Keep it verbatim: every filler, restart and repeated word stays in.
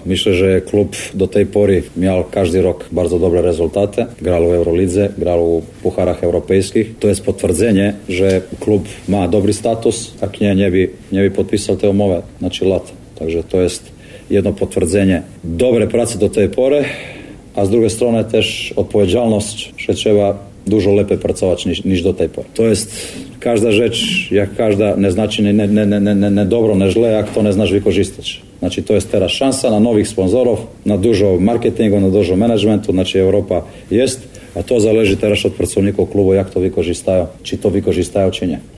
Myślę, że klub do tej pory miał każdy rok bardzo dobre rezultaty. Grał w Eurolidze, grał w pucharach europejskich. To jest potwierdzenie, że klub ma dobry status, jak nie, nie by, nie by podpisał te umowy na trzy lata. Także to jest jedno potwierdzenie dobre pracy do tej pory, a z drugiej strony też odpowiedzialność, że trzeba dużo lepiej pracować niż, niż do tej pory. To jest każda rzecz, jak każda, nie znaczy nie, nie, nie, nie, nie, nie dobro, nie źle, jak to nie znasz wykorzystać. Znaczy to jest teraz szansa na nowych sponsorów, na dużo marketingu, na dużo managementu, znaczy Europa jest, a to zależy teraz od pracowników klubu, jak to wykorzystają, czy to wykorzystają, czy nie.